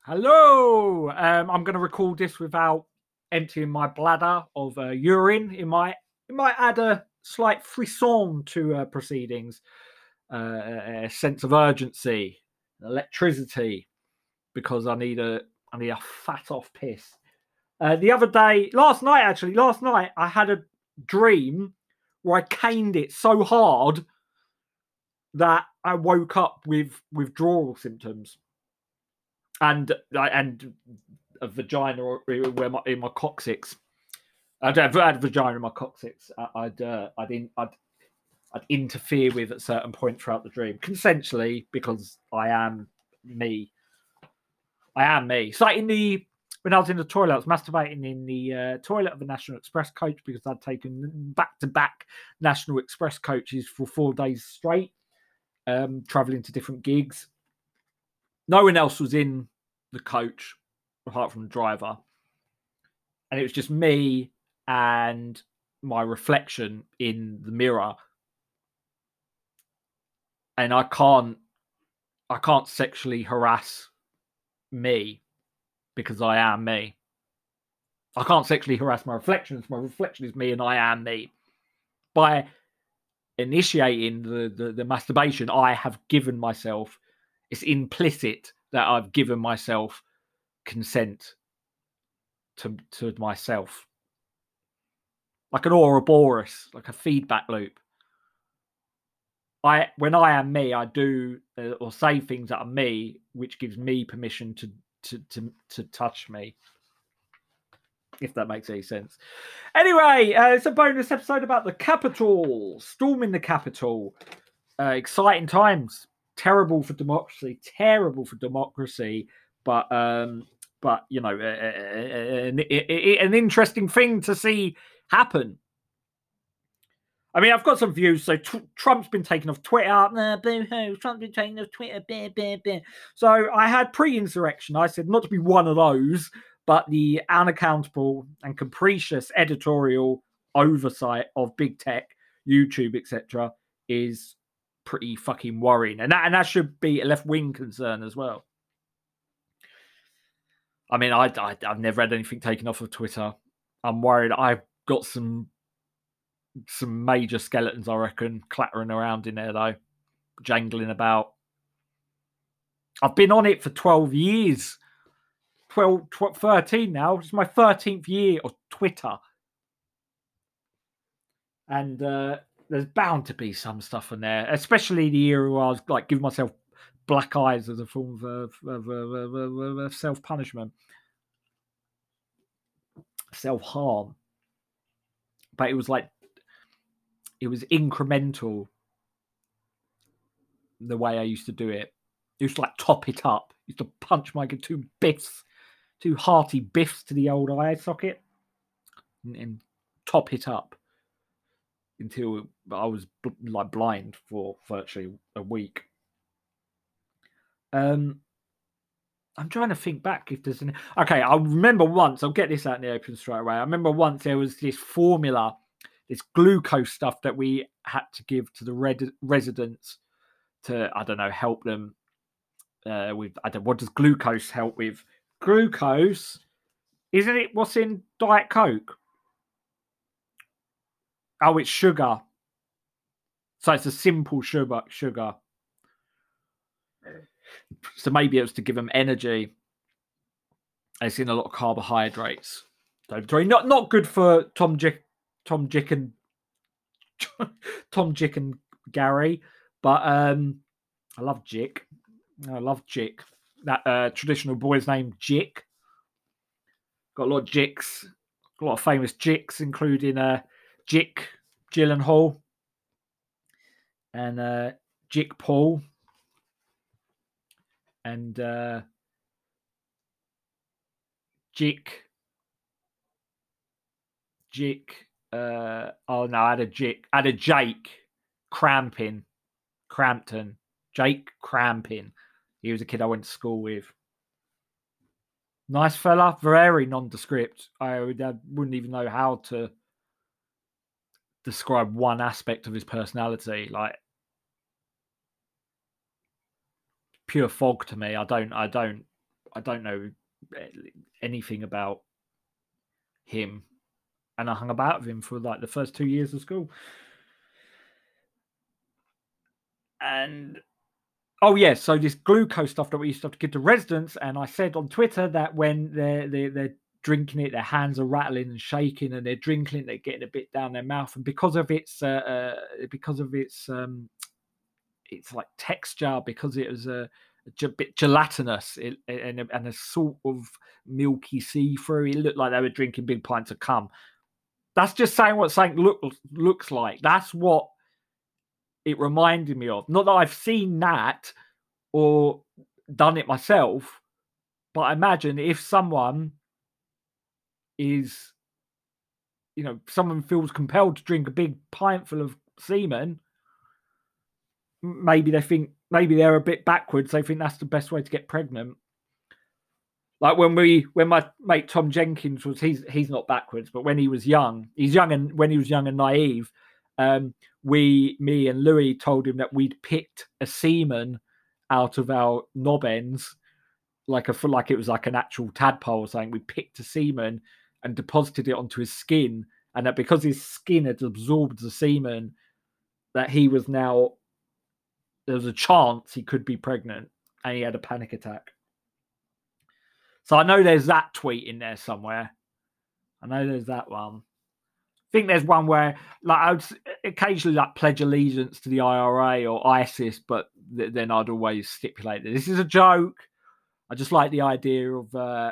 Hello. I'm going to record this without emptying my bladder of urine. It might add a slight frisson to proceedings, a sense of urgency, electricity, because I need a fat off piss. Last night I had a dream where I caned it so hard that I woke up with withdrawal symptoms and a vagina in my coccyx. I'd had vagina in my coccyx. I'd interfere with at certain points throughout the dream, consensually, because I am me. I am me. It's like when I was in the toilet, I was masturbating in the toilet of the National Express coach because I'd taken back-to-back National Express coaches for 4 days straight, traveling to different gigs. No one else was in the coach apart from the driver, and it was just me and my reflection in the mirror. And I can't sexually harass me because I am me. I can't sexually harass my reflections. My reflection is me, and I am me. By initiating the masturbation, I have given myself. It's implicit that I've given myself consent to myself, like an Ouroboros, like a feedback loop. When I am me, I do or say things that are me, which gives me permission to touch me. If that makes any sense. Anyway, it's a bonus episode about the Capitol, storming the Capitol. Exciting times. Terrible for democracy. But you know, an interesting thing to see happen. I mean, I've got some views. So Trump's been taken off Twitter. Boo-hoo, Trump's been taken off Twitter. So I had pre-insurrection. I said not to be one of those, but the unaccountable and capricious editorial oversight of big tech, YouTube, etc., is pretty fucking worrying. And that should be a left-wing concern as well. I mean, I've never had anything taken off of Twitter. I'm worried I've got some major skeletons, I reckon, clattering around in there, though, jangling about. I've been on it for 12 years. 13 now. It's my 13th year of Twitter. And there's bound to be some stuff in there, especially the year where I was like giving myself black eyes as a form of self-punishment. Self-harm. But it was incremental, the way I used to do it. It used to like top it up. I used to punch my two hearty biffs to the old eye socket and top it up until I was like blind for virtually a week. I'm trying to think back if there's an... Okay, I remember once, I'll get this out in the open straight away. I remember once there was this formula, this glucose stuff that we had to give to the residents to, I don't know, help them with... what does glucose help with? Glucose, isn't it what's in Diet Coke? Oh, it's sugar. So it's a simple sugar. So maybe it was to give them energy. It's in a lot of carbohydrates. So not good for Tom, Jick and Gary. But I love Jick. That traditional boy's name, Jick. Got a lot of Jicks. A lot of famous Jicks, including Jick Gyllenhaal and Jick Paul and Jick. Oh no, I had a Jake Crampton. Jake Crampton. He was a kid I went to school with. Nice fella, very nondescript. I wouldn't even know how to describe one aspect of his personality. Like pure fog to me. I don't I don't know anything about him, and I hung about with him for like the first 2 years of school. And oh yeah, so this glucose stuff that we used to have to give to residents, and I said on Twitter that when they're drinking it, their hands are rattling and shaking, and they're drinking it, they're getting a bit down their mouth, and because of its it's like texture, because it was a bit gelatinous and a sort of milky see-through, it looked like they were drinking big pints of cum. That's just saying what something looks like. That's what it reminded me of. Not that I've seen that or done it myself, but I imagine if someone is, someone feels compelled to drink a big pint full of semen, maybe they're a bit backwards. They think that's the best way to get pregnant. Like when my mate Tom Jenkins he's not backwards, but when he was young, when he was young and naive, me and Louis told him that we'd picked a semen out of our knob ends, like it was like an actual tadpole or something. We picked a semen and deposited it onto his skin, and that because his skin had absorbed the semen, that there was a chance he could be pregnant, and he had a panic attack. So I know there's that tweet in there somewhere. I know there's that one. I think there's one where I would occasionally pledge allegiance to the IRA or ISIS, but then I'd always stipulate that this is a joke. I just like the idea of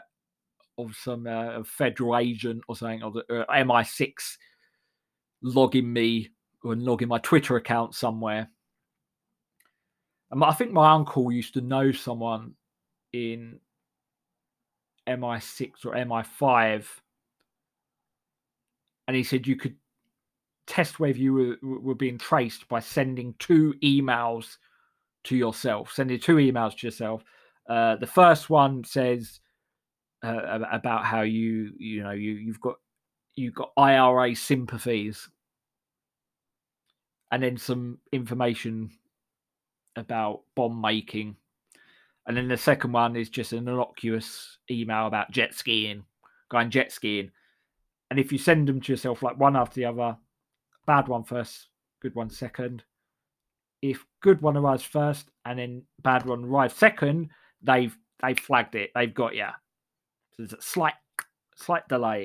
some federal agent or something, or the MI6 logging me or logging my Twitter account somewhere. And I think my uncle used to know someone in MI6 or MI5, and he said you could test whether you were being traced by sending 2 emails to yourself. Sending 2 emails to yourself. The first one says about how you've got IRA sympathies, and then some information about bomb making. And then the second one is just an innocuous email about going jet skiing. And if you send them to yourself like one after the other, bad one first, good one second. If good one arrives first and then bad one arrives second, they've flagged it. They've got you. So there's a slight delay.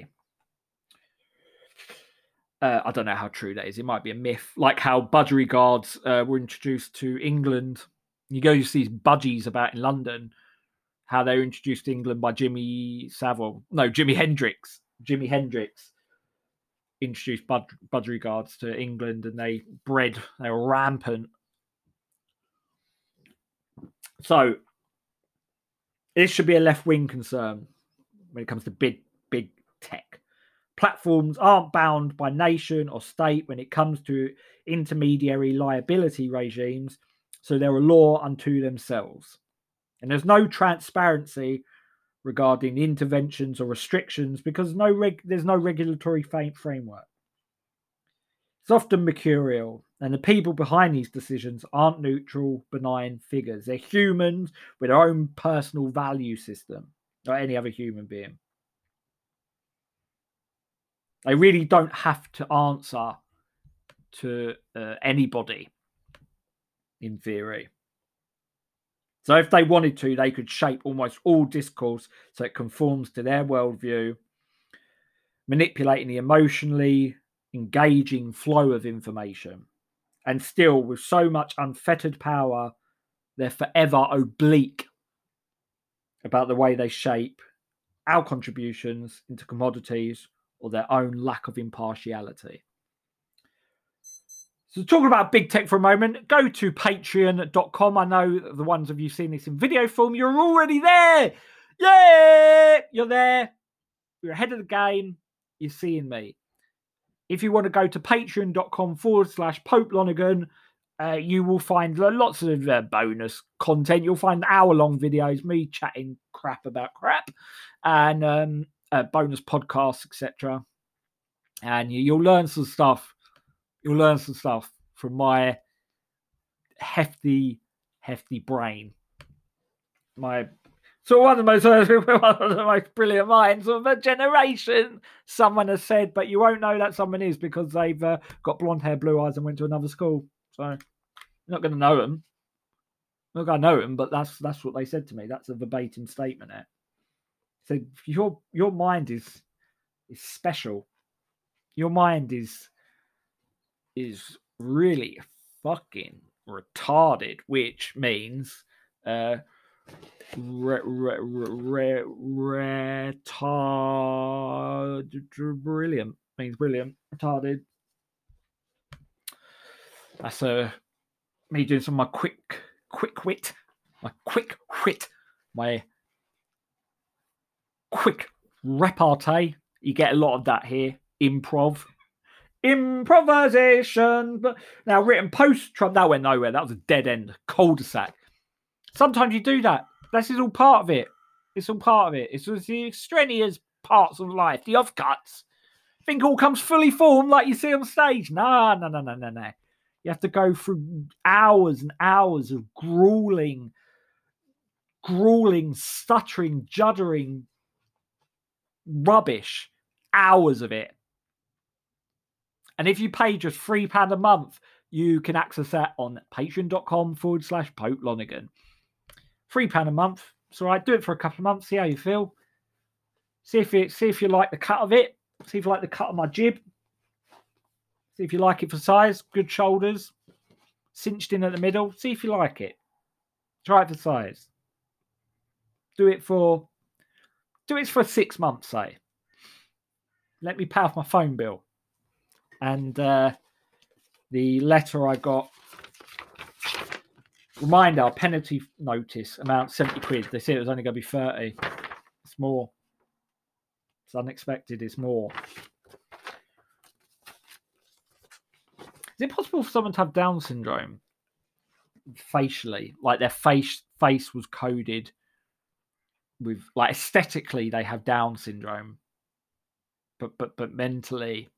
I don't know how true that is. It might be a myth. Like how budgie guards were introduced to England. You go to see these budgies about in London, how they were introduced to England by Jimi Hendrix. Jimi Hendrix introduced budgie guards to England, and they were rampant. So this should be a left-wing concern when it comes to big tech. Platforms aren't bound by nation or state when it comes to intermediary liability regimes, so they're a law unto themselves. And there's no transparency regarding interventions or restrictions because there's no regulatory framework. It's often mercurial, and the people behind these decisions aren't neutral, benign figures. They're humans with their own personal value system, like any other human being. They really don't have to answer to anybody, in theory. So if they wanted to, they could shape almost all discourse so it conforms to their worldview, manipulating the emotionally engaging flow of information. And still, with so much unfettered power, they're forever oblique about the way they shape our contributions into commodities or their own lack of impartiality. So talking about big tech for a moment, go to patreon.com. I know the ones of you seen this in video form, you're already there. Yeah, you're there. You're ahead of the game. You're seeing me. If you want to go to patreon.com/Pope Lonergan, you will find lots of bonus content. You'll find hour-long videos, me chatting crap about crap, and bonus podcasts, etc. And you'll learn some stuff. You'll learn some stuff from my hefty brain. So one of the most brilliant minds of a generation, someone has said, but you won't know that someone is because they've got blonde hair, blue eyes, and went to another school. So you're not going to know them. I'm not going to know them, but that's what they said to me. That's a verbatim statement. So your mind is special. Your mind is really fucking retarded, which means brilliant means brilliant. Retarded. That's me doing some of my quick wit, my quick repartee. You get a lot of that here. Improvisation. But now written post Trump, that went nowhere. That was a dead end, cul-de-sac. Sometimes you do that. This is all part of it. It's all part of it. It's the extraneous parts of life, the offcuts. Think all comes fully formed like you see on stage. No. You have to go through hours and hours of grueling, stuttering, juddering rubbish. Hours of it. And if you pay just £3 a month, you can access that on patreon.com/Pope Lonergan. £3 a month. It's all right. Do it for a couple of months. See how you feel. See if you like the cut of it. See if you like the cut of my jib. See if you like it for size. Good shoulders. Cinched in at the middle. See if you like it. Try it for size. Do it for 6 months, say. Let me pay off my phone bill. And the letter I got, reminder, penalty notice, amount £70. They said it was only going to be 30. It's more. It's unexpected. It's more. Is it possible for someone to have Down syndrome facially? Like their face was coded with, like, aesthetically they have Down syndrome, but mentally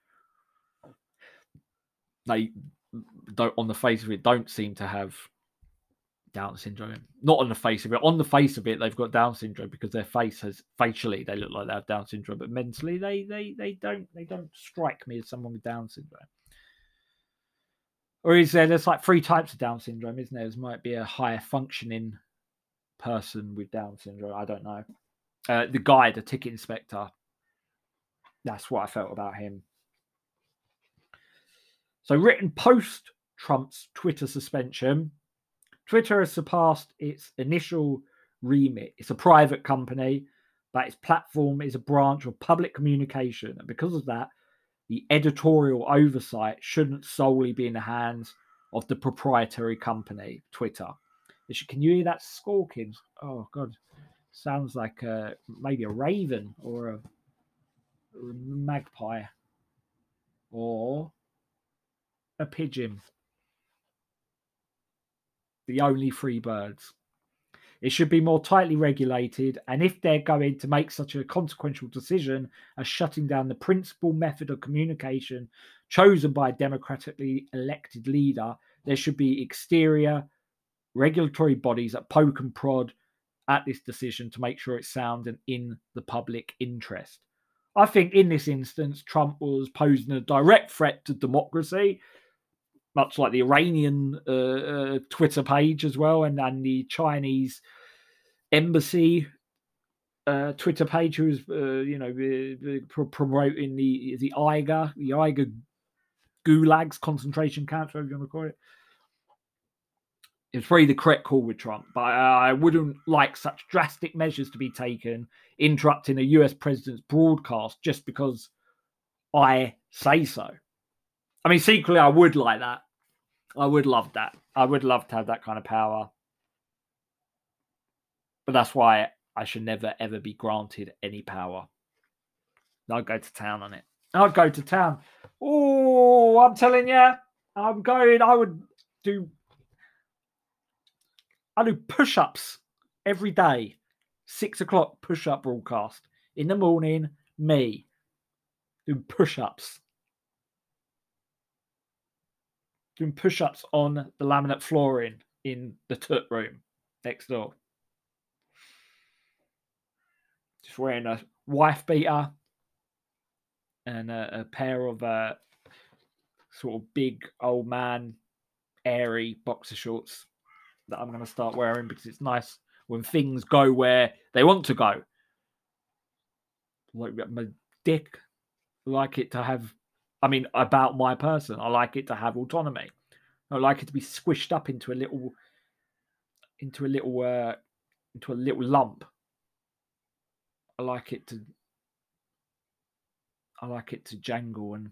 they don't, on the face of it, don't seem to have Down syndrome. Not on the face of it. On the face of it, they've got Down syndrome because their face has, facially they look like they have Down syndrome, but mentally they don't strike me as someone with Down syndrome. Or is there's like 3 types of Down syndrome, isn't there? There might be a higher functioning person with Down syndrome. I don't know. The guy, the ticket inspector, that's what I felt about him. So written post Trump's Twitter suspension, Twitter has surpassed its initial remit. It's a private company, but its platform is a branch of public communication. And because of that, the editorial oversight shouldn't solely be in the hands of the proprietary company, Twitter. Can you hear that squawking? Oh, God. Sounds like maybe a raven or a magpie or a pigeon. The only 3 birds. It should be more tightly regulated, and if they're going to make such a consequential decision as shutting down the principal method of communication chosen by a democratically elected leader, there should be exterior regulatory bodies that poke and prod at this decision to make sure it's sound and in the public interest. I think in this instance, Trump was posing a direct threat to democracy, much like the Iranian Twitter page as well, and the Chinese embassy Twitter page, who was promoting the Uyghur gulags, concentration camps, whatever you want to call it. It's probably the correct call with Trump, but I wouldn't like such drastic measures to be taken, interrupting a US president's broadcast just because I say so. I mean, secretly, I would like that. I would love that. I would love to have that kind of power. But that's why I should never, ever be granted any power. I'll go to town on it. I'll go to town. Oh, I'm telling you, I do push-ups every day. 6 o'clock push-up broadcast. In the morning, me doing push-ups. Doing push-ups on the laminate flooring in the tut room next door. He's wearing a wife beater and a pair of sort of big old man airy boxer shorts that I'm going to start wearing because it's nice when things go where they want to go. Like my dick, I like it to have, I mean, about my person, I like it to have autonomy. I like it to be squished up into a little lump. I like it to jangle and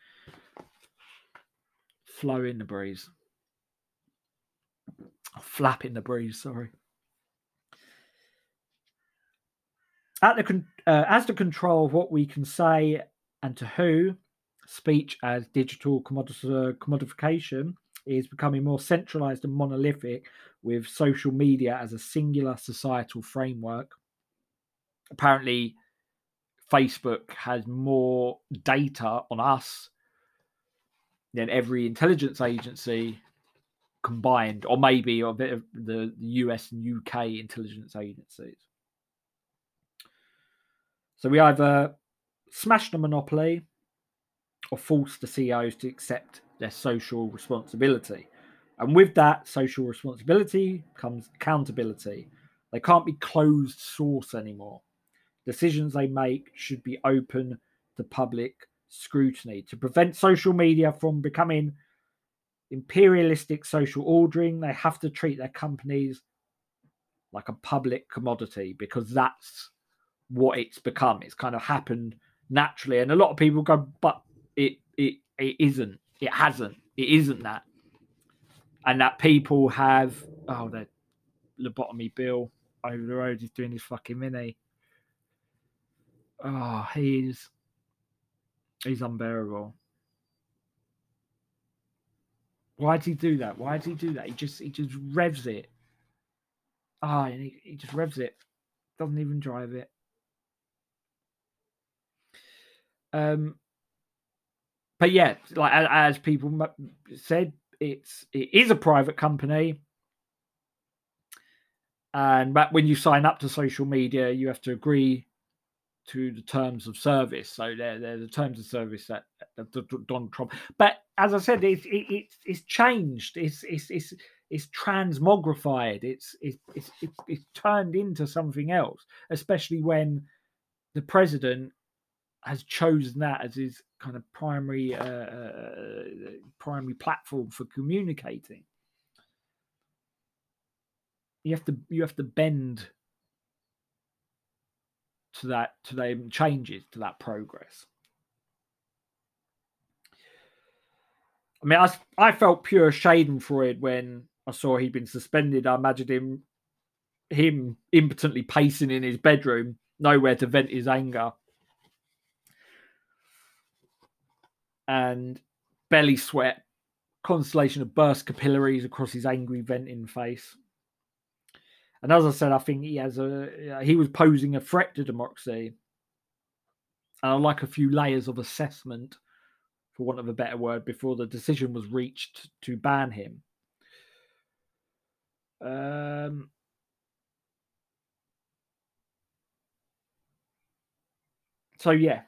flow in the breeze. Flap in the breeze, sorry. As the control of what we can say and to who, speech as digital commodification is becoming more centralized and monolithic, with social media as a singular societal framework. Apparently, Facebook has more data on us than every intelligence agency combined, or maybe a bit of the US and UK intelligence agencies. So we either smash the monopoly or force the CEOs to accept their social responsibility. And with that social responsibility comes accountability. They can't be closed source anymore. Decisions they make should be open to public scrutiny. To prevent social media from becoming imperialistic social ordering, they have to treat their companies like a public commodity, because that's what it's become. It's kind of happened naturally. And a lot of people go, but it isn't. It hasn't. It isn't that. And that people have, the lobotomy Bill over the road is doing his fucking mini. Oh, he's unbearable. Why did he do that? He just revs it. He just revs it. Doesn't even drive it. But yeah, like as people said, it is a private company, but when you sign up to social media, you have to agree to the terms of service. So they're the terms of service that Donald Trump. But as I said, it's changed. It's transmogrified. It's turned into something else, especially when the president has chosen that as his kind of primary platform for communicating. You have to bend to the changes, to that progress. I mean, I felt pure schadenfreude when I saw he'd been suspended. I imagined him impotently pacing in his bedroom, nowhere to vent his anger, and belly sweat, constellation of burst capillaries across his angry venting face. And as I said, I think he was posing a threat to democracy. And I'd like a few layers of assessment, for want of a better word, before the decision was reached to ban him. So yeah,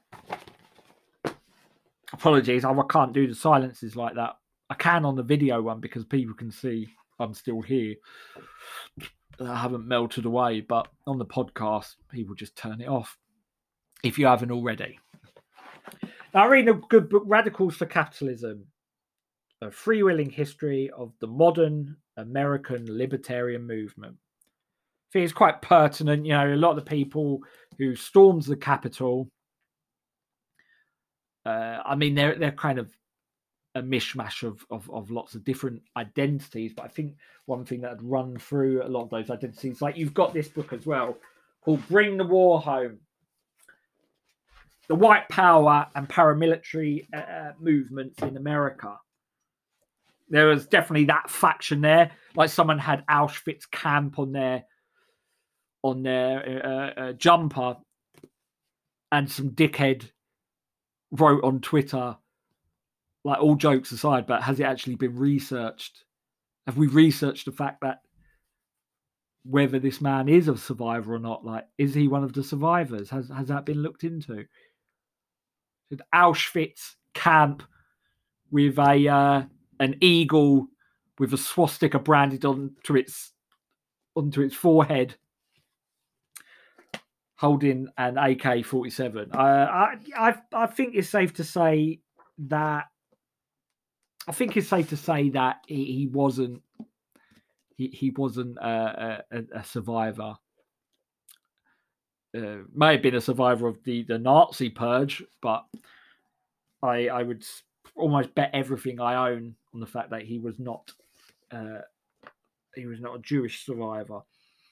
apologies, I can't do the silences like that. I can on the video one because people can see I'm still here. I haven't melted away, but on the podcast, people just turn it off if you haven't already. Now, I read a good book, Radicals for Capitalism, A Freewheeling History of the Modern American Libertarian Movement. I think it's quite pertinent. You know, a lot of the people who stormed the Capitol, I mean, they're kind of a mishmash of lots of different identities. But I think one thing that had run through a lot of those identities, like you've got this book as well called Bring the War Home. The white power and paramilitary movements in America. There was definitely that faction there. Like someone had Auschwitz camp on their jumper, and some dickhead wrote on Twitter, like, all jokes aside, but has it actually been researched? Have we researched the fact that whether this man is a survivor or not. Like, is he one of the survivors? Has that been looked into? An Auschwitz camp with an eagle with a swastika branded onto its forehead, holding an AK-47. I think it's safe to say that. I think it's safe to say that he wasn't. He wasn't a survivor. May have been a survivor of the Nazi purge, but I would almost bet everything I own on the fact that he was not a Jewish survivor.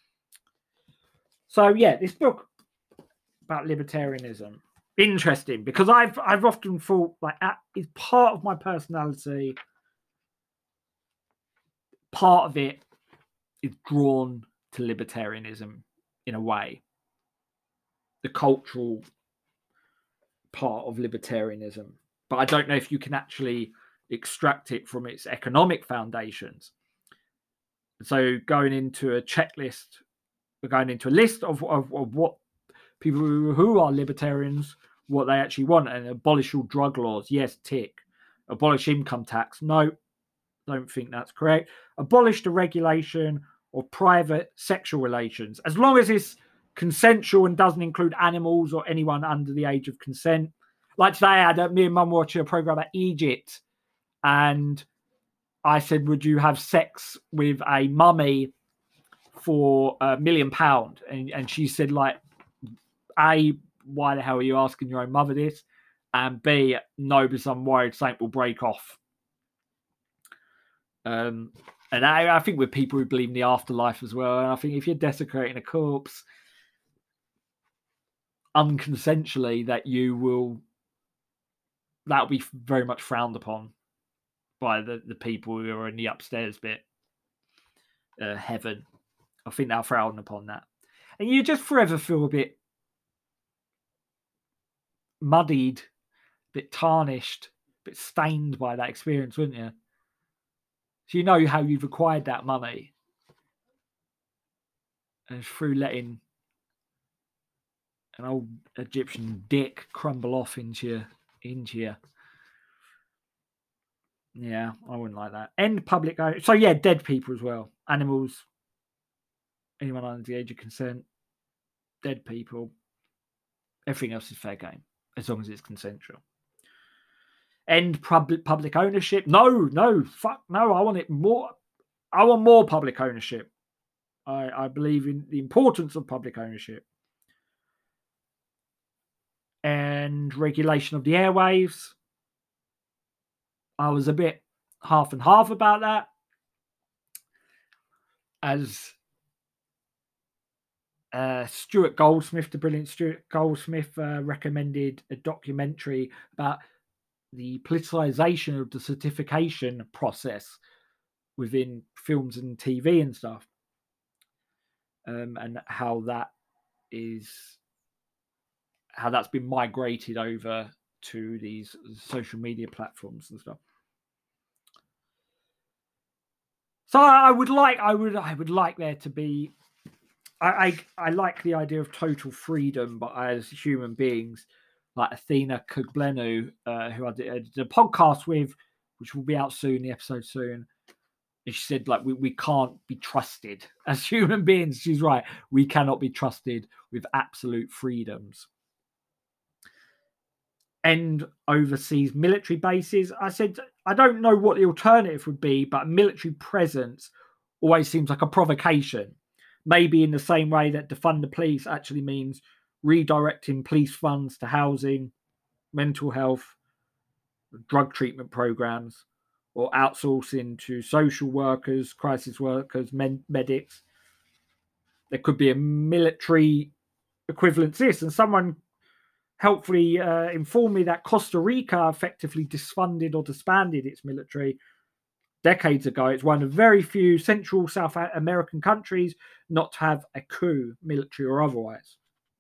So yeah, this book about libertarianism, interesting, because I've often thought like it's part of my personality. Part of it is drawn to libertarianism in a way. The cultural part of libertarianism, but I don't know if you can actually extract it from its economic foundations. So going into a checklist, we're going into a list of what people who are libertarians, what they actually want. And abolish all drug laws, yes, tick. Abolish income tax, no, don't think that's correct. Abolish the regulation of private sexual relations, as long as it's consensual and doesn't include animals or anyone under the age of consent. Like today, I had me and Mum watching a program about Egypt, and I said, "Would you have sex with a mummy for £1 million?" And she said, like, A, why the hell are you asking your own mother this? And B, no, because I'm worried something will break off. And I think with people who believe in the afterlife as well, and I think if you're desecrating a corpse unconsensually, that'll be very much frowned upon by the people who are in the upstairs bit, heaven. I think they'll frown upon that. And you just forever feel a bit muddied, a bit tarnished, a bit stained by that experience, wouldn't you? So you know how you've acquired that money. And it's through letting an old Egyptian dick crumble off into you. Yeah, I wouldn't like that. End public. So yeah, dead people as well. Animals. Anyone under the age of consent. Dead people. Everything else is fair game, as long as it's consensual. End public ownership. No, fuck no. I want it more. I want more public ownership. I believe in the importance of public ownership. And regulation of the airwaves. I was a bit half and half about that. As Stuart Goldsmith, the brilliant Stuart Goldsmith, recommended a documentary about the politicization of the certification process within films and TV and stuff, and how that's been migrated over to these social media platforms and stuff. So I would like there to be. I like the idea of total freedom, but as human beings, like Athena Kugblenu, who I did a podcast with, which will be out soon, the episode soon. And she said, like, we can't be trusted as human beings. She's right. We cannot be trusted with absolute freedoms. End overseas military bases. I said, I don't know what the alternative would be, but military presence always seems like a provocation. Maybe in the same way that defund the police actually means redirecting police funds to housing, mental health, drug treatment programs, or outsourcing to social workers, crisis workers, medics. There could be a military equivalent to this. And someone helpfully informed me that Costa Rica effectively disfunded or disbanded its military decades ago. It's one of very few Central South American countries not to have a coup, military or otherwise.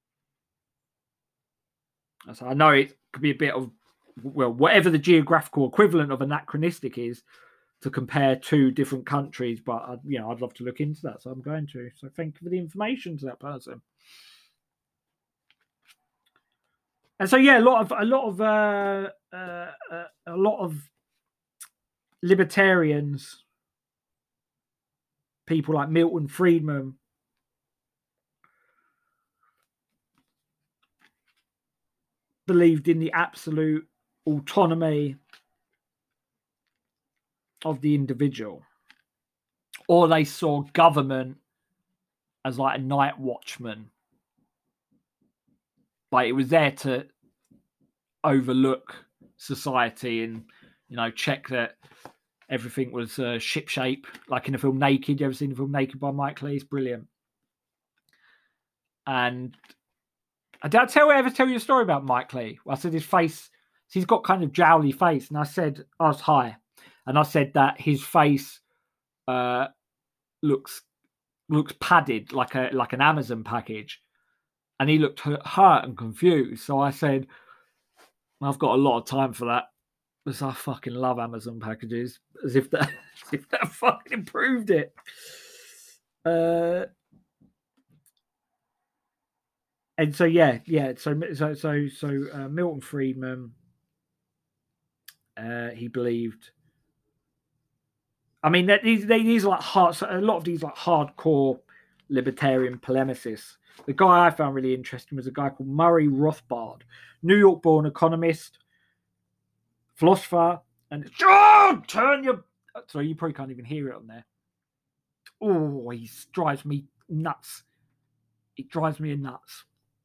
So I know it could be a bit of, well, whatever the geographical equivalent of anachronistic is, to compare two different countries, but I'd love to look into that, so I'm going to. So thank you for the information to that person. And so a lot of libertarians, people like Milton Friedman, believed in the absolute autonomy of the individual, or they saw government as like a night watchman, like it was there to overlook society and check that everything was shipshape, like in the film Naked. You ever seen the film Naked by Mike Leigh? It's brilliant. And did I ever tell you a story about Mike Leigh? Well, I said his face, he's got kind of jowly face, and I was high, and I said that his face looks padded like an Amazon package, and he looked hurt and confused. So I said, I've got a lot of time for that, because I fucking love Amazon packages, as if that fucking improved it. And so so Milton Friedman, he believed. I mean, these are like a lot of these like hardcore libertarian polemicists. The guy I found really interesting was a guy called Murray Rothbard, New York-born economist, philosopher, and turn your. Sorry, you probably can't even hear it on there. Oh, he drives me nuts. It drives me nuts.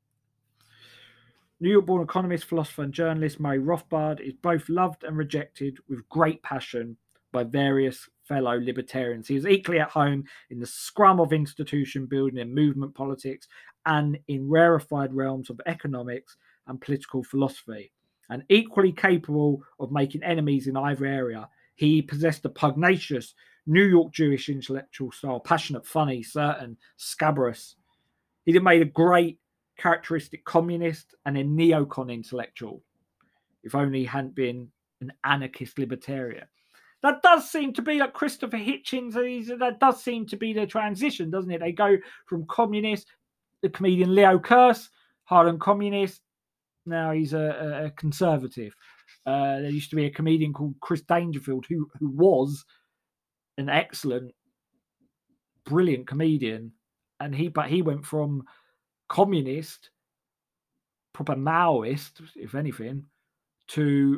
New York-born economist, philosopher, and journalist Murray Rothbard is both loved and rejected with great passion by various fellow libertarians. He is equally at home in the scrum of institution building and movement politics, and in rarefied realms of economics and political philosophy, and equally capable of making enemies in either area. He possessed a pugnacious New York Jewish intellectual style, passionate, funny, certain, scabrous. He'd have made a great characteristic communist and a neocon intellectual, if only he hadn't been an anarchist libertarian. That does seem to be like Christopher Hitchens. That does seem to be the transition, doesn't it? They go from communist, the comedian Leo Kearse, hardened communist. Now he's a conservative. There used to be a comedian called Chris Dangerfield who was an excellent, brilliant comedian, and he went from communist, proper Maoist, if anything, to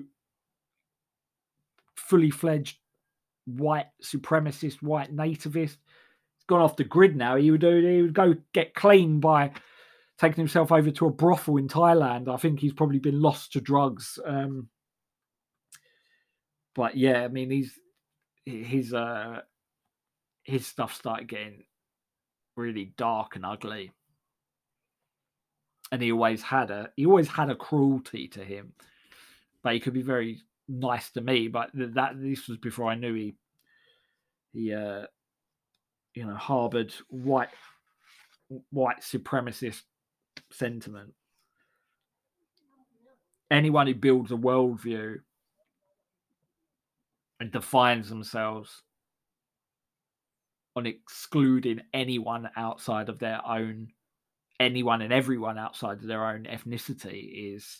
fully fledged white supremacist, white nativist. He's gone off the grid now. He would go get clean by taking himself over to a brothel in Thailand. I think he's probably been lost to drugs. But yeah, I mean, his stuff started getting really dark and ugly, and he always had a cruelty to him. But he could be very nice to me. But this was before I knew he harbored white supremacist sentiment. Anyone who builds a worldview and defines themselves on excluding anyone and everyone outside of their own ethnicity is,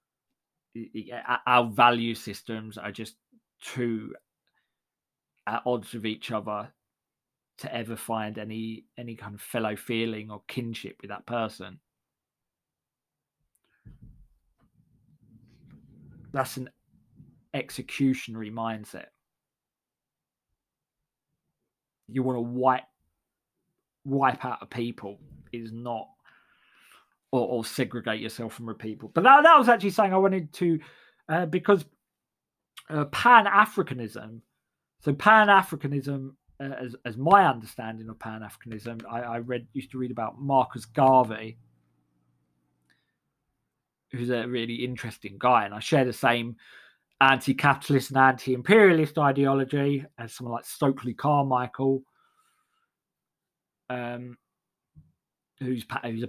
our value systems are just too at odds with each other to ever find any kind of fellow feeling or kinship with that person. That's an executionary mindset. You want to wipe out a people is not, or segregate yourself from a people. But that was actually something I wanted to, because Pan-Africanism. So Pan-Africanism, as my understanding of Pan-Africanism, I used to read about Marcus Garvey, who's a really interesting guy, and I share the same anti-capitalist and anti-imperialist ideology as someone like Stokely Carmichael, who's a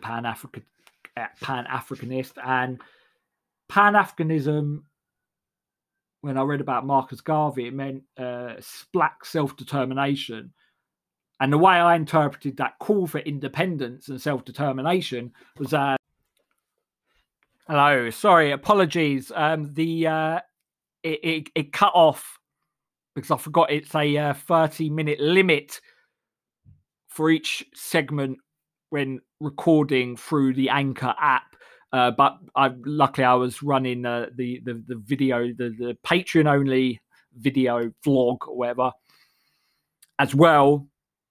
Pan-Africanist, and Pan-Africanism when I read about Marcus Garvey, it meant black self-determination. And the way I interpreted that call for independence and self-determination was hello, sorry, apologies. It cut off because I forgot it's a 30-minute limit for each segment when recording through the Anchor app. But luckily I was running the video, the Patreon only video vlog or whatever as well.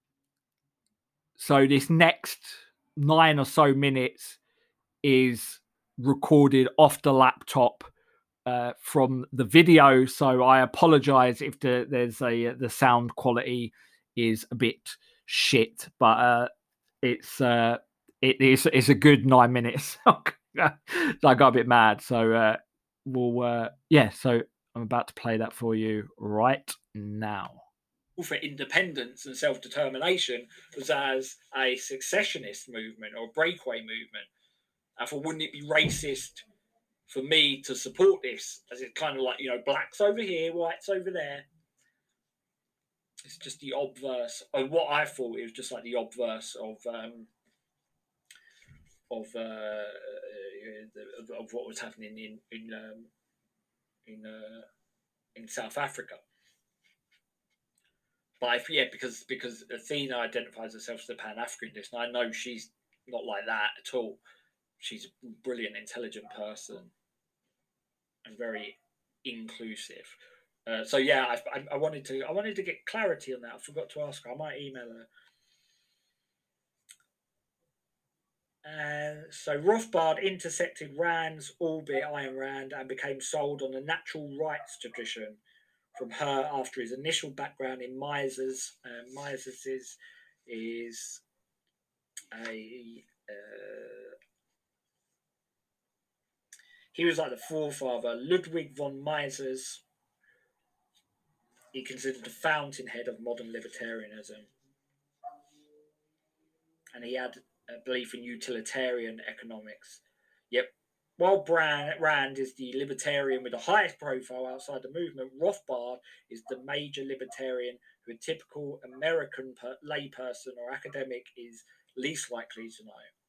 So this next 9 or so minutes is recorded off the laptop from the video. So I apologize if the sound quality is a bit shit, but it's a good 9 minutes. So I got a bit mad. So so I'm about to play that for you right now. For independence and self-determination was as a secessionist movement or breakaway movement. I thought, wouldn't it be racist for me to support this? As it's kind of like, blacks over here, whites over there. It's just the obverse of what I thought. It was just like the obverse of what was happening in South Africa. But because Athena identifies herself as a Pan-Africanist, and I know she's not like that at all. She's a brilliant, intelligent person and very inclusive. So yeah, I wanted to get clarity on that. I forgot to ask her. I might email her. So Rothbard intersected Rand's orbit, Ayn Rand, and became sold on the natural rights tradition from her after his initial background in Mises. Mises is he was like the forefather, Ludwig von Mises. He considered the fountainhead of modern libertarianism. And he had a belief in utilitarian economics. Yep. While Rand is the libertarian with the highest profile outside the movement, Rothbard is the major libertarian who a typical American layperson or academic is least likely to know.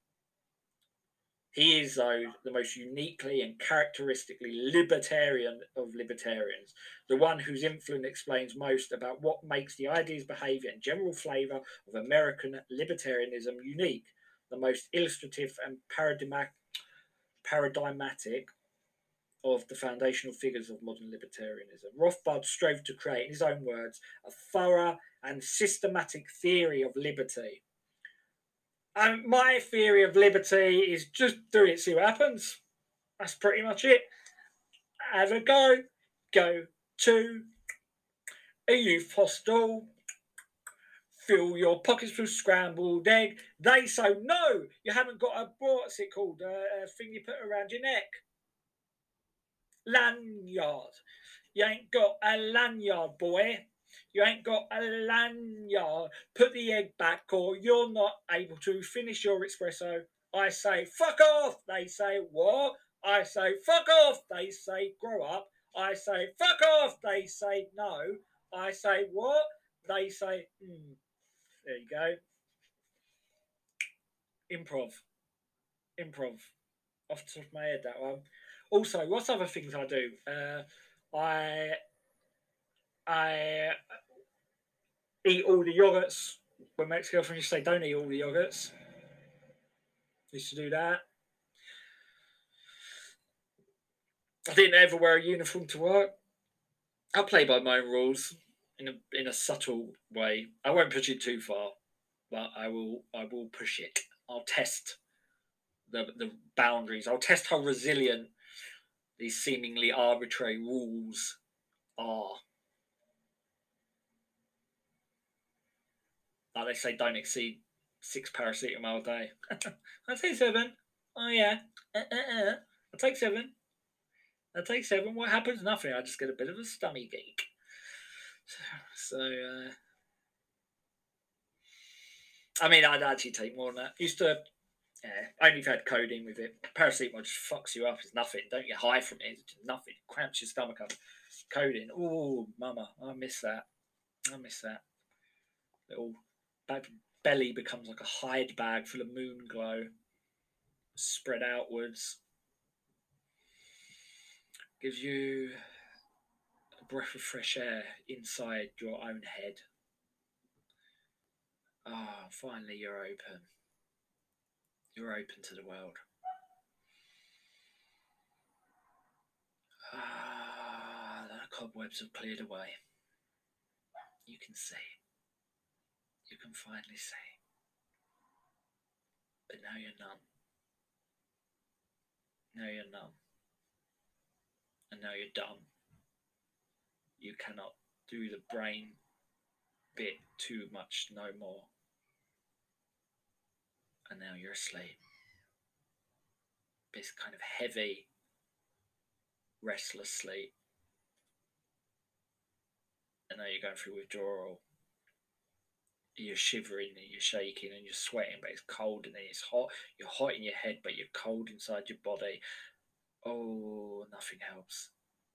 He is, though, the most uniquely and characteristically libertarian of libertarians, the one whose influence explains most about what makes the ideas, behaviour and general flavour of American libertarianism unique, the most illustrative and paradigmatic of the foundational figures of modern libertarianism. Rothbard strove to create, in his own words, a thorough and systematic theory of liberty. And my theory of liberty is just do it, see what happens. That's pretty much it. Have a go. Go to a youth hostel. Fill your pockets with scrambled egg. They say, no, you haven't got a, what's it called, a thing you put around your neck. Lanyard. You ain't got a lanyard, boy. You ain't got a lanyard. Put the egg back or you're not able to finish your espresso. I say, fuck off. They say, what? I say, fuck off. They say, grow up. I say, fuck off. They say, no. I say, what? They say, There you go. Improv. Off the top of my head, that one. Also, what's other things I do? I eat all the yogurts. When my ex-girlfriend used to say, don't eat all the yogurts. Used to do that. I didn't ever wear a uniform to work. I play by my own rules in a subtle way. I won't push it too far, but I will push it. I'll test the boundaries. I'll test how resilient these seemingly arbitrary rules are. Like they say, don't exceed 6 paracetamol a day. I'll take 7. Oh yeah. I'll take 7. I'll take 7. What happens? Nothing. I just get a bit of a stomach ache. So I mean, I'd actually take more than that. Used to Yeah, only if you had codeine with it. Paracetamol just fucks you up. It's nothing. Don't get high from it. It's just nothing. It cramps your stomach up. Codeine. Oh, mama, I miss that. I miss that. Little belly becomes like a hide bag full of moon glow, spread outwards. Gives you a breath of fresh air inside your own head. Ah, finally you're open. You're open to the world. Ah, the cobwebs have cleared away. You can see. You can finally see. But now you're numb. Now you're numb. And now you're dumb. You cannot do the brain bit too much no more. And now you're asleep. This kind of heavy, restless sleep. And now you're going through withdrawal. You're shivering and you're shaking and you're sweating, but it's cold and it's hot. You're hot in your head, but you're cold inside your body. Oh, nothing helps.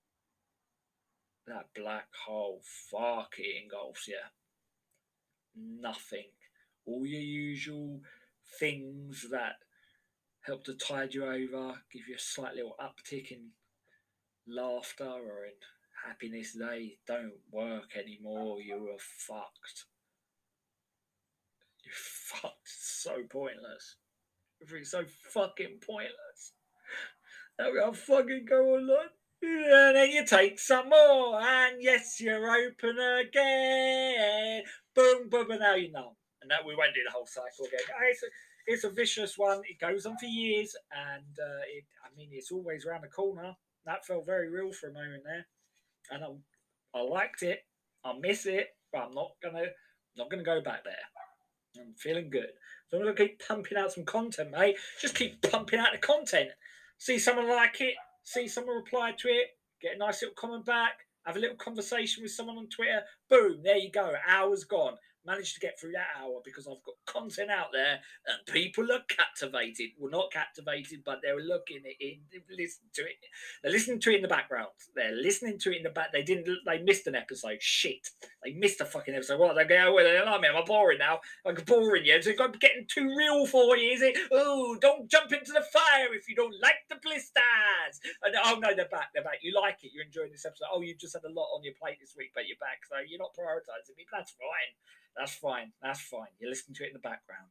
That black hole, fuck, it engulfs you. Nothing. All your usual things that help to tide you over, give you a slight little uptick in laughter or in happiness, they don't work anymore. You are fucked. You're fucked. So pointless. Everything's so fucking pointless. Now we gotta fucking go online. And then you take some more, and yes, you're open again. Boom, boom, and now you're numb. And that we won't do the whole cycle again. It's a vicious one. It goes on for years, and it's always around the corner. That felt very real for a moment there, and I liked it. I miss it, but I'm not gonna go back there. I'm feeling good. So I'm gonna keep pumping out some content, mate. Just keep pumping out the content. See someone like it, see someone reply to it, get a nice little comment back, have a little conversation with someone on Twitter. Boom, there you go. Hour's gone. Managed to get through that hour because I've got content out there and people are captivated. Well, not captivated, but they're looking at it, listen to it. They're listening to it in the background. They're listening to it in the back. They missed an episode. Shit. They missed a fucking episode. What? They go, well, am I boring now? I'm boring you. So I'm getting too real for you, is it? Oh, don't jump into the fire if you don't like the blisters. And, oh, no, they're back. They're back. You like it. You're enjoying this episode. Oh, you've just had a lot on your plate this week, but you're back. So you're not prioritizing me. That's fine. That's fine. That's fine. You listen to it in the background.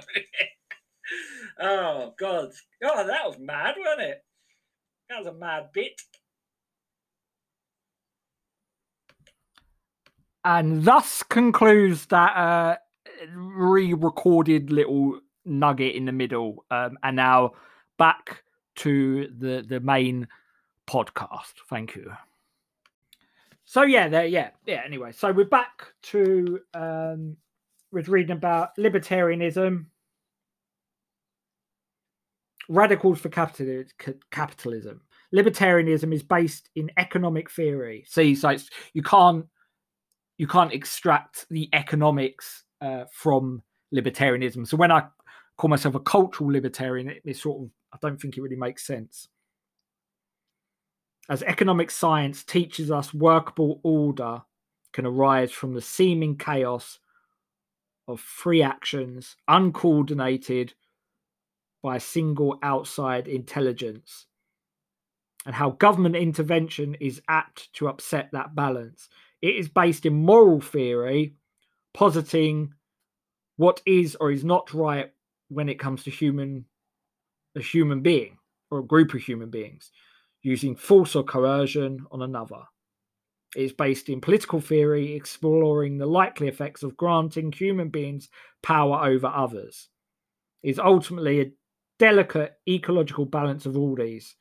Oh, God. Oh, that was mad, wasn't it? That was a mad bit. And thus concludes that re-recorded little nugget in the middle. And now back to the main podcast. Thank you. So anyway, so we're back to with reading about libertarianism, radicals for capitalism. Libertarianism is based in economic theory. See, so you can't extract the economics from libertarianism. So when I call myself a cultural libertarian, it sort of, I don't think it really makes sense. As economic science teaches us, workable order can arise from the seeming chaos of free actions, uncoordinated by a single outside intelligence, and how government intervention is apt to upset that balance. It is based in moral theory, positing what is or is not right when it comes to a human being or a group of human beings, using force or coercion on another. It is based in political theory, exploring the likely effects of granting human beings power over others. It is ultimately a delicate ecological balance of all these,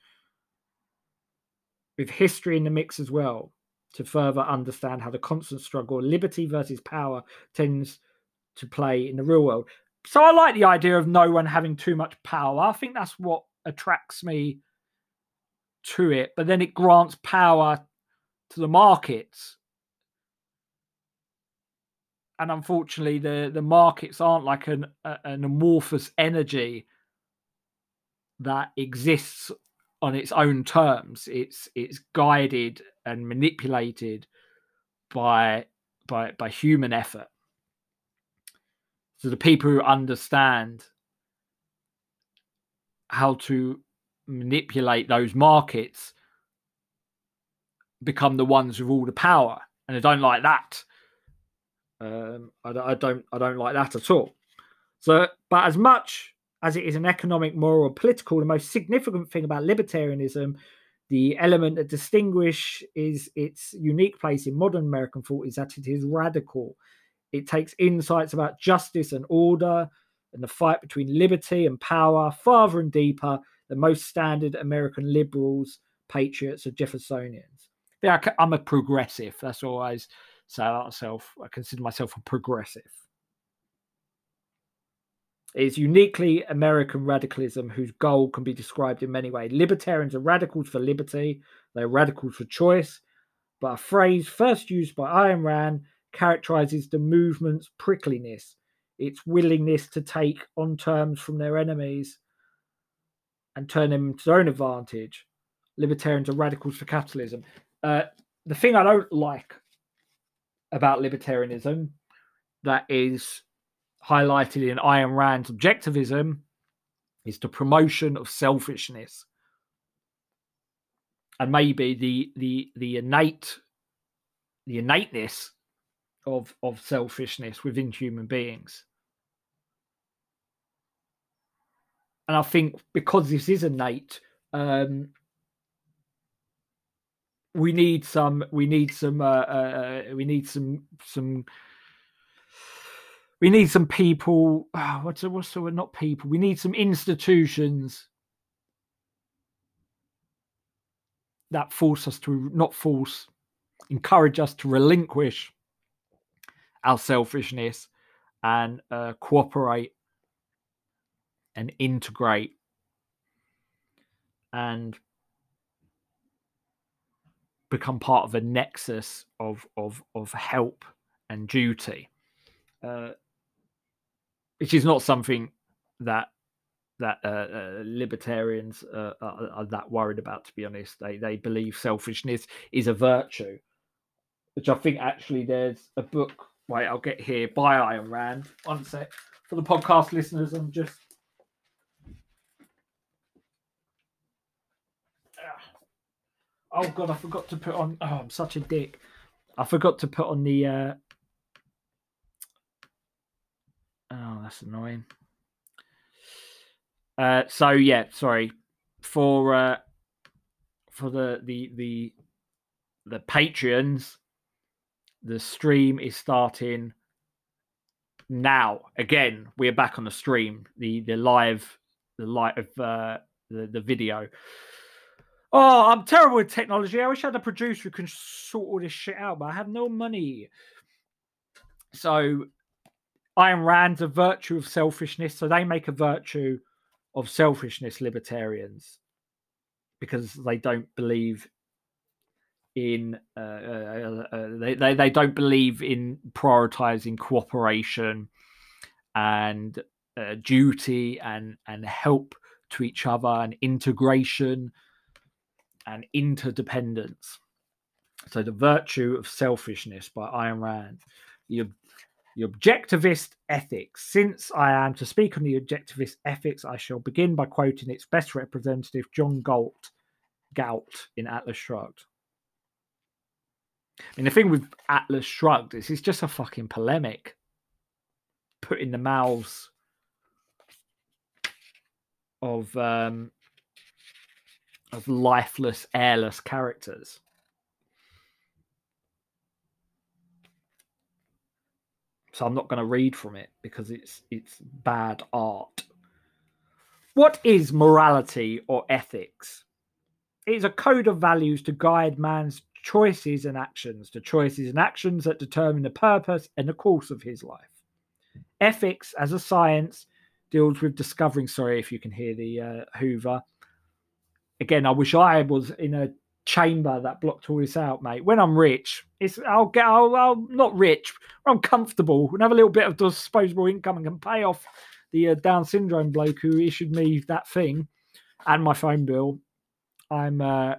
with history in the mix as well, to further understand how the constant struggle of liberty versus power tends to play in the real world. So I like the idea of no one having too much power. I think that's what attracts me to it. But then it grants power to the markets. And unfortunately, the markets aren't like an amorphous energy that exists on its own terms. It's guided and manipulated by human effort. So the people who understand how to manipulate those markets become the ones with all the power, and I don't like that. I don't like that at all. So, but as much as it is an economic, moral, or political, the most significant thing about libertarianism, the element that distinguishes its unique place in modern American thought, is that it is radical. It takes insights about justice and order and the fight between liberty and power farther and deeper than most standard American liberals, patriots, or Jeffersonians. Yeah, I'm a progressive. That's all I say about myself. I consider myself a progressive. It is uniquely American radicalism whose goal can be described in many ways. Libertarians are radicals for liberty. They're radicals for choice. But a phrase first used by Ayn Rand characterizes the movement's prickliness, its willingness to take on terms from their enemies and turn them to their own advantage. Libertarians are radicals for capitalism. The thing I don't like about libertarianism that is highlighted in Ayn Rand's objectivism is the promotion of selfishness, and maybe the innateness of selfishness within human beings. And I think because this is innate, we need some people. What's the word? Not people. We need some institutions that encourage us to relinquish our selfishness and cooperate and integrate and become part of a nexus of help and duty, which is not something that libertarians are that worried about, to be honest. They believe selfishness is a virtue, which I think actually there's a book, wait, I'll get here, by Ayn Rand. One sec. For the podcast listeners, I'm just... Oh, God, I forgot to put on... Oh, I'm such a dick. I forgot to put on the... Oh, that's annoying. So, yeah, sorry. For the Patreons, the stream is starting now. Again, we're back on the stream. The live the video. Oh, I'm terrible with technology. I wish I had a producer who can sort all this shit out, but I have no money. So, Ayn Rand's a virtue of selfishness. So they make a virtue of selfishness, libertarians, because they don't believe in they don't believe in prioritizing cooperation and duty and help to each other and integration and interdependence. So the virtue of selfishness by Ayn Rand. The objectivist ethics. Since I am to speak on the objectivist ethics, I shall begin by quoting its best representative, John Galt in Atlas Shrugged. I mean, the thing with Atlas Shrugged is it's just a fucking polemic put in the mouths of lifeless, airless characters. So I'm not going to read from it because it's bad art. What is morality or ethics? It is a code of values to guide man's choices and actions, the choices and actions that determine the purpose and the course of his life. Ethics, as a science, deals with discovering... Sorry if you can hear the Hoover. Again, I wish I was in a chamber that blocked all this out, mate. When I'm rich, I'll not rich, I'm comfortable and have a little bit of disposable income and can pay off the Down syndrome bloke who issued me that thing. and my phone bill, I'm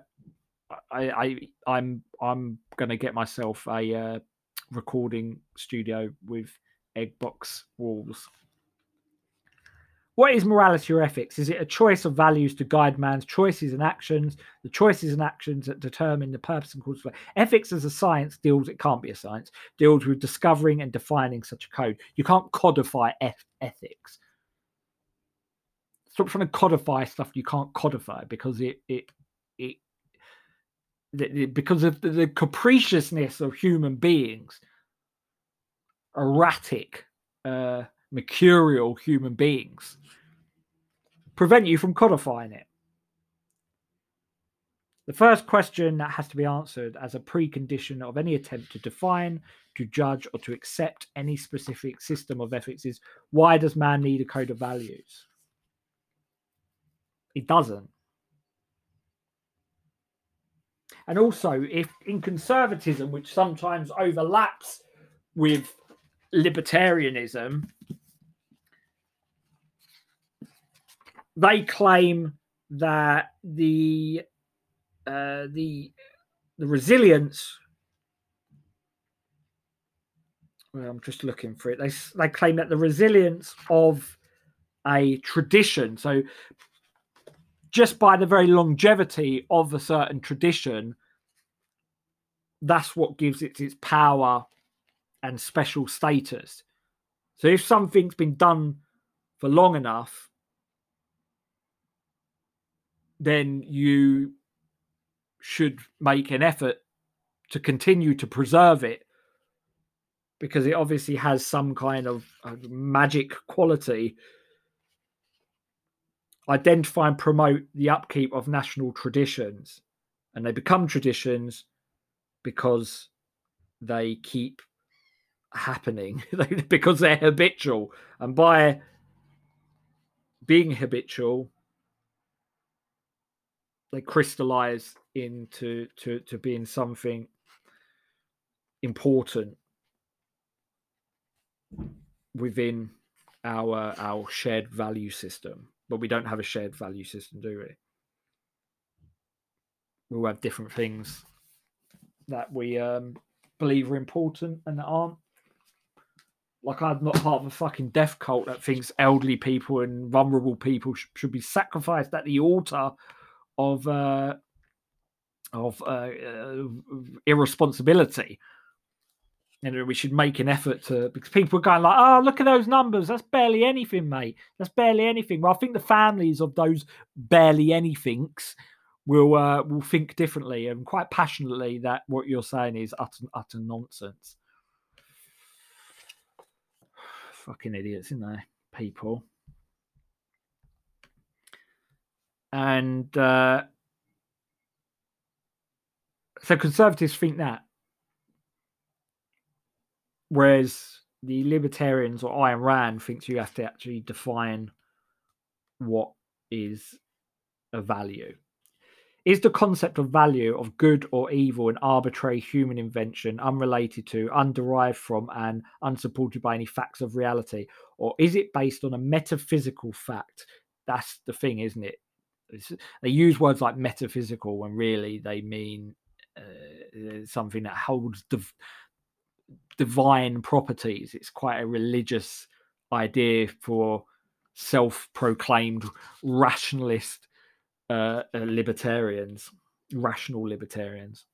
I'm gonna get myself a recording studio with egg box walls. What is morality or ethics? Is it a choice of values to guide man's choices and actions? The choices and actions that determine the purpose and cause of life. Ethics as a science deals, it can't be a science, deals with discovering and defining such a code. You can't codify ethics. Stop trying to codify stuff you can't codify because because of the capriciousness of human beings, erratic, mercurial human beings, prevent you from codifying it. The first question that has to be answered as a precondition of any attempt to define, to judge, or to accept any specific system of ethics is, why does man need a code of values? It doesn't. And also, if in conservatism, which sometimes overlaps with libertarianism, they claim that the resilience. Well, I'm just looking for it. They claim that the resilience of a tradition, so just by the very longevity of a certain tradition, that's what gives it its power and special status. So if something's been done for long enough, then you should make an effort to continue to preserve it, because it obviously has some kind of magic quality. Identify and promote the upkeep of national traditions, and they become traditions because they keep happening, because they're habitual, and by being habitual, they crystallize into to being something important within our shared value system. But we don't have a shared value system, do we? We all have different things that we believe are important and that aren't. Like, I'm not part of a fucking death cult that thinks elderly people and vulnerable people should be sacrificed at the altar of irresponsibility. And we should make an effort to, because people are going like, oh, look at those numbers. That's barely anything, mate. That's barely anything. Well, I think the families of those barely anythings will think differently and quite passionately that what you're saying is utter nonsense. Fucking idiots, isn't they? People. And so conservatives think that. Whereas the libertarians or Ayn Rand thinks you have to actually define what is a value. Is the concept of value of good or evil an arbitrary human invention, unrelated to, underived from, and unsupported by any facts of reality? Or is it based on a metaphysical fact? That's the thing, isn't it? They use words like metaphysical when really they mean something that holds divine properties. It's quite a religious idea for self-proclaimed rationalist libertarians, rational libertarians.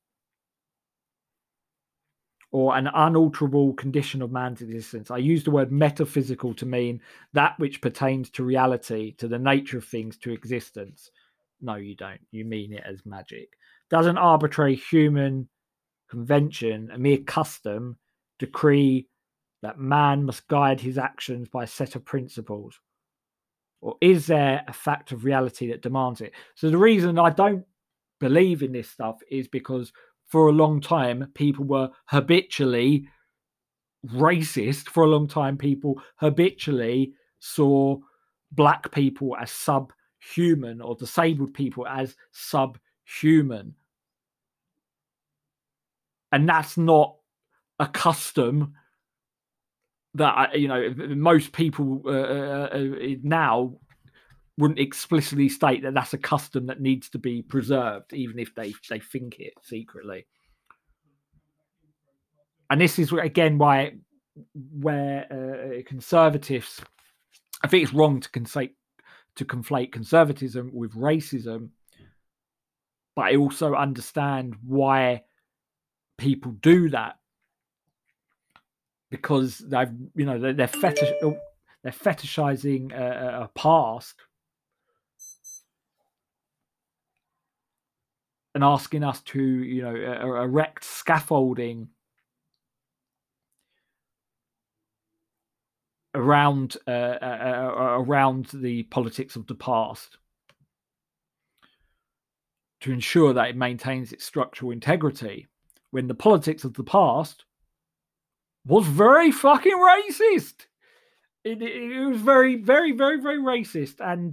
Or an unalterable condition of man's existence. I use the word metaphysical to mean that which pertains to reality, to the nature of things, to existence. No, you don't. You mean it as magic. Does an arbitrary human convention, a mere custom, decree that man must guide his actions by a set of principles? Or is there a fact of reality that demands it? So the reason I don't believe in this stuff is because for a long time, people were habitually racist. For a long time, people habitually saw black people as subhuman or disabled people as subhuman. And that's not a custom that, most people now wouldn't explicitly state that that's a custom that needs to be preserved, even if they think it secretly. And this is again where conservatives, I think it's wrong to conflate conservatism with racism, but I also understand why people do that, because they're fetishizing a past and asking us to, erect scaffolding around the politics of the past to ensure that it maintains its structural integrity, when the politics of the past was very fucking racist. It was very, very, very, very racist, and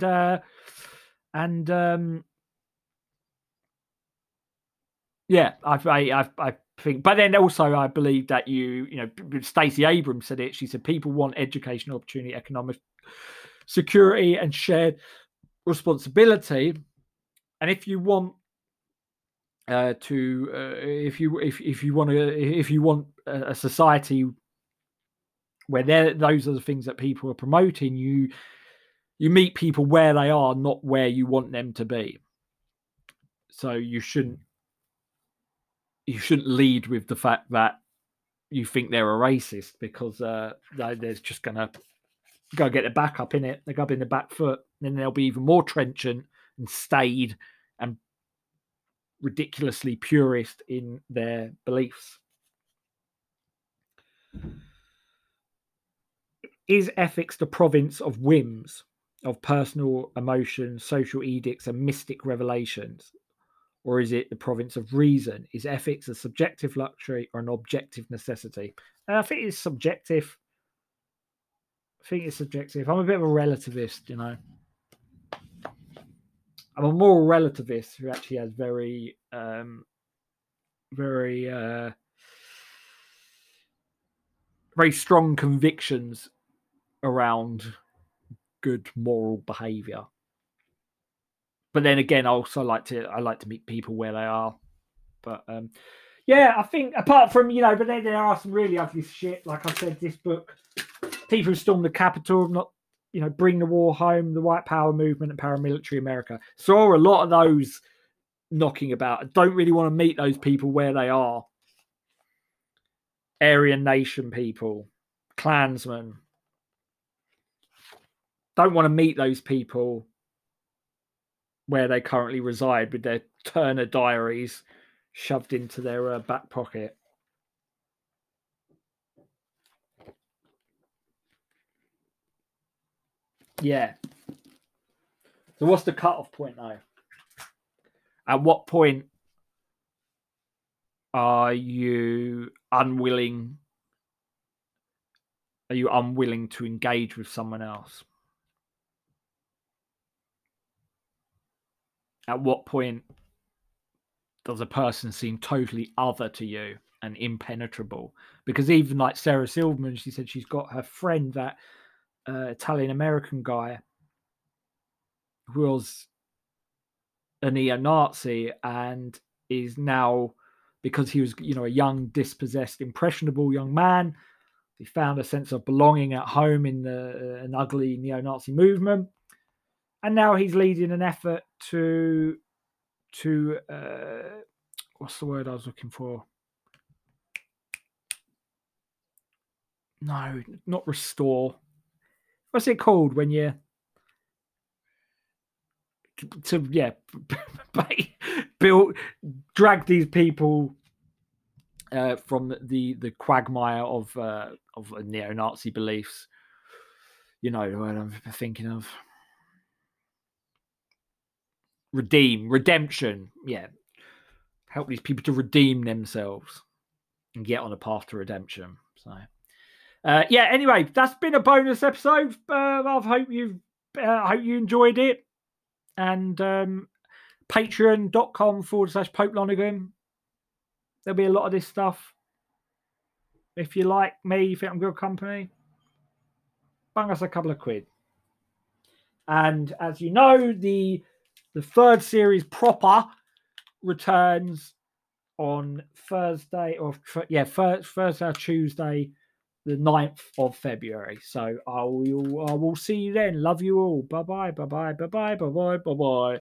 yeah, I think. But then also, I believe that Stacey Abrams said it. She said people want education, opportunity, economic security, and shared responsibility. And if you want if you want a society where those are the things that people are promoting, you meet people where they are, not where you want them to be. So you shouldn't lead with the fact that you think they're a racist, because they're just gonna go get the back up in it. They're gonna be in the back foot, and then they'll be even more trenchant and staid and ridiculously purist in their beliefs. Is ethics the province of whims, of personal emotions, social edicts, and mystic revelations? Or is it the province of reason? Is ethics a subjective luxury or an objective necessity? I think it's subjective. I'm a bit of a relativist, I'm a moral relativist who actually has very strong convictions around good moral behavior. But then again, I like to meet people where they are. But yeah, I think apart from, but then there are some really ugly shit. Like I said, this book, people who stormed the Capitol, not, bring the war home, the White Power movement and paramilitary America. Saw a lot of those knocking about. I don't really want to meet those people where they are. Aryan Nation people, Klansmen. Don't want to meet those people where they currently reside with their Turner diaries shoved into their back pocket. Yeah. So what's the cutoff point now? At what point are you unwilling to engage with someone else? At what point does a person seem totally other to you and impenetrable? Because even like Sarah Silverman, she said she's got her friend, that Italian-American guy, who was a neo-Nazi and is now, because he was, a young, dispossessed, impressionable young man, he found a sense of belonging at home in an ugly neo-Nazi movement. And now he's leading an effort to what's the word I was looking for? No, not restore. What's it called when you drag these people from the quagmire of neo-Nazi beliefs? What I'm thinking of. Redemption. Yeah. Help these people to redeem themselves and get on a path to redemption. So, yeah, anyway, that's been a bonus episode. I hope you enjoyed it. And patreon.com/Pope Lonergan. There'll be a lot of this stuff. If you like me, you think I'm good company, bung us a couple of quid. And as you know, the third series proper returns on Thursday or Thursday or Tuesday, the 9th of February. So I will see you then. Love you all. Bye bye. Bye bye. Bye bye. Bye bye. Bye bye.